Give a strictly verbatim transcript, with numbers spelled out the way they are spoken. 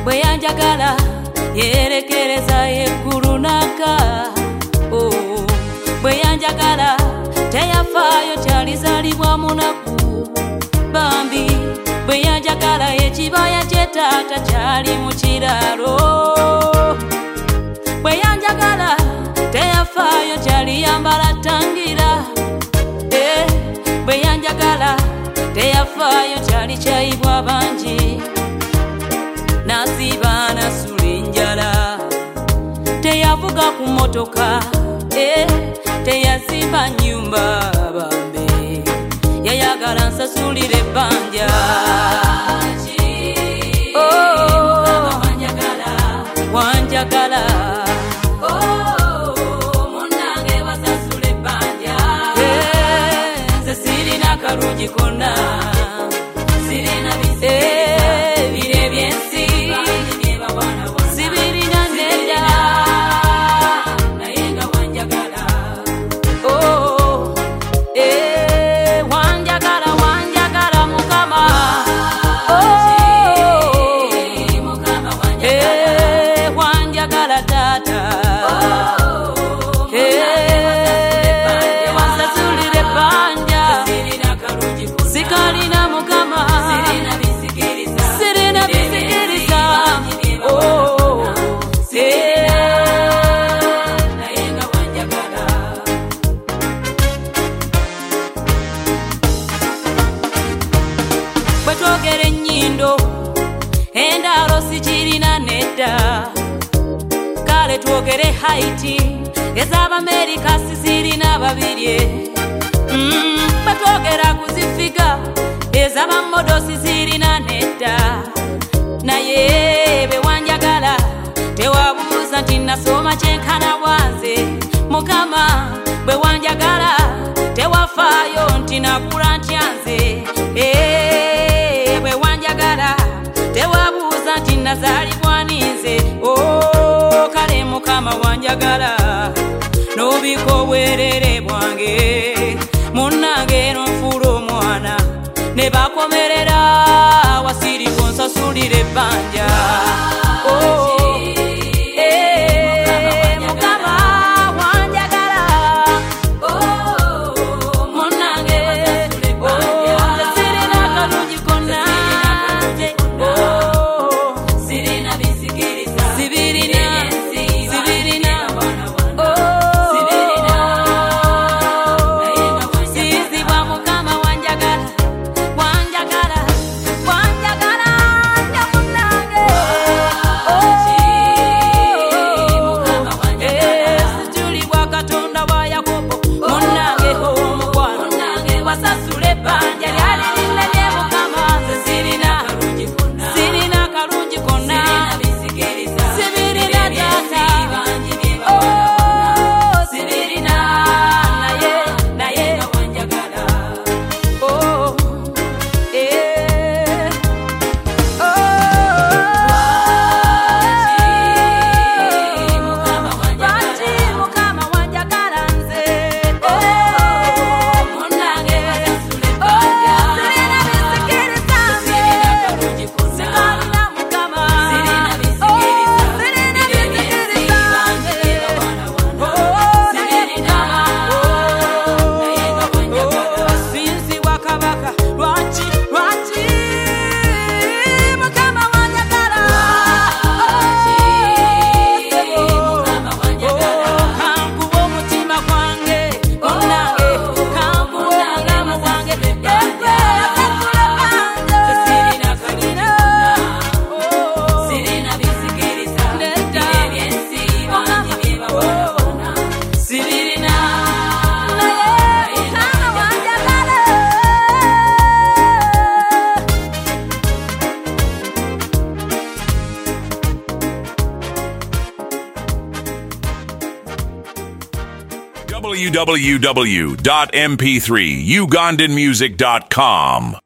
bwe yanjagala yerekereza eggulu n'aka. Oh, bwe yanjagala teyafaayo kyalizaalibwa munaku. Bambi bwe yanjagala ekibaya kye taata kyali mu kiralo. Bwe yanjagala teyafaayo kyaliyambala tangira. Eh, bwe yanjagala teyafaayo kyali kyayibwa bangi. Nasiba nasula enjala teyavuga ku motoka. Eh, teyazimba nyumba bambe yayagala nsasulire ebbanja. Oh, wanjagala wanjagala munange wasasula ebbanja. Nze sirina kalungi konna, sirina bise bire byensi, sibirina nedda naye nga wanjagala. Oh, eh, wanjagala wanjagala mukama. Oh, eh, wanjagala taata. Eh, wansasulire ebbanja. Sikalina mukama, sirina bisikiriza. Oh, eh, naye nga wanjagala. Bwe twogera ennyindo endalo sikirina nedda. Kale twogere Haiti ez'Abamerika sizirina babirye. Mm, bwe twogera kuzifiga ez'Abamodo sizirina nedda. Naye bwe wanjagala tewabuuza nti nasoma kyenkana bwanze. Mukama bwe wanjagala tewafaayo nti nakula ntyanze. Eh, bwe wanjagala tewabuuza nti nazaalibwa ninze. Oh, kale mukama wanjagala n'obika obwerere bwange. Munnange n'onfuula omwana ne bakomerera wasiriko nsasulire ebbanja. Oh, eh, mukama wanjagala. Oh, munnange sirina kalungi konna. Oh, sirina bisikiriza, sibirina sibirina. Oh, sizibwa mukama wanjagala wanjagala wanjagala nnyo munnange. Oh, eh, situlibwa Katonda wa Yakobo munnange. Omukwano wasasula ebbanja lyali linene mukama. Nze sirina sirina kalungi konna, sibirina taata. Oh, sibirina naye naye nga wanjagala. Oh, eh, lwaki mukama wanjagala nze. Munnange sirina bisikiriza nze. Sikalina mukama. Oh, sirina bisikiriza nze. Oh, naye mukama. Oh, sinzibwa kabaka. Lwaki lwaki mukama wanjagala. Kankuba omutima gwange munnange, kankuba obulamu bwange. Sibirina naye mukama wanjagala. w w w dot m p three ugandan music dot com